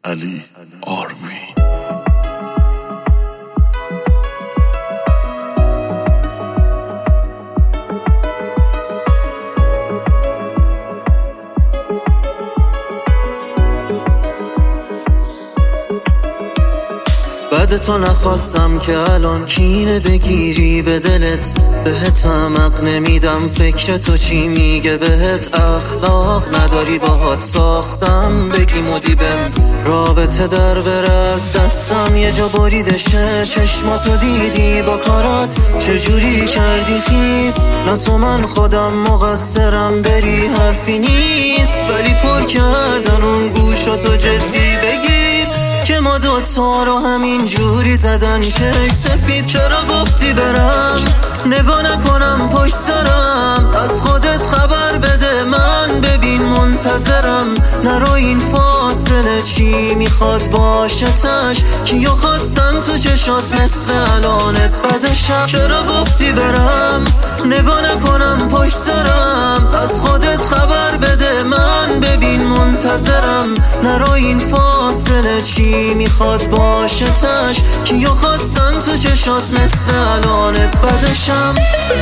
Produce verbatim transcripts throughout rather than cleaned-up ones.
علی آروین. بعد تو نخواستم که الان کینه بگیری به دلت، بهت عمق نمیدم فکر تو چی میگه بهت. اخلاق نداری باهات ساختم بگی مدیبم، رابطه در بره از دستم یه جا بریدشه. چشماتو دیدی با کارات چجوری کردی خیس، نه تو من خودم مقصرم بری حرفی نیست، ولی پر کردن اون گوشاتو جدی بگیر که ما دوتا رو همین جوری زدن چشم سفید. چرا گفتی برم نگاه نکنم پشت سرم، از خودت خبر بده من ببین منتظرم. نرو این فاصله چی میخواد باشه تش، کیو خواستن تو چشات مثل الانت بدشم. چرا گفتی برم نگاه نکنم پشت سرم، از خودت خبر بده من ببین منتظرم. نرو این فاصله چی میخواد باشه تش، کیو خواستن تو چشات مثل الانت بدشم.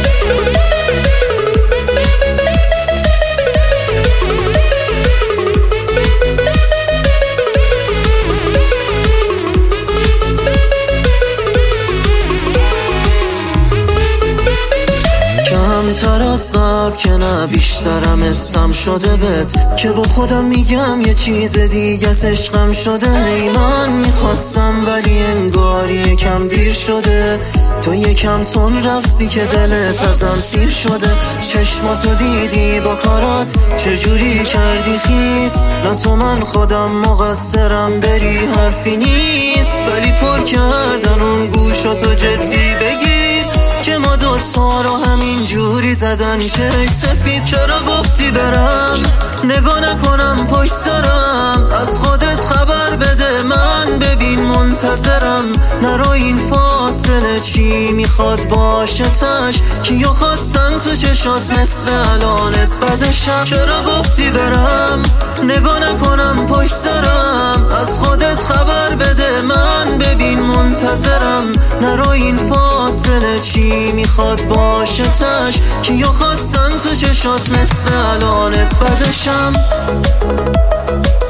کمتر از قبل که نه بیشترم استم شده بهت، که با خودم میگم یه چیز دیگه عشقم شده. ای من میخواستم ولی انگار یکم دیر شده، تو یکم تون رفتی که دلت ازم سیر شده. چشماتو دیدی با کارات چجوری کردی خیس، نه تو من خودم مقصرم بری حرفی نیست، ولی پر کردن اون گوشاتو جدی بگیر که ما دوتا رو همین جوری زدن چشم سفید. چرا گفتی برم نگاه نکنم پشت سرم، از خودت خبر بده من ببین منتظرم. نرو این فاصله چی میخواد باشه تش، کیو خواستن تو چشات مثل الانت بدشم. چرا گفتی برم نگاه نکنم پشت سرم، از خودت خبر بده من ببین منتظرم. نرو این فاصله چی میخواد باشه تش، کیو خواستن تو چشات مثل الانت بدشم.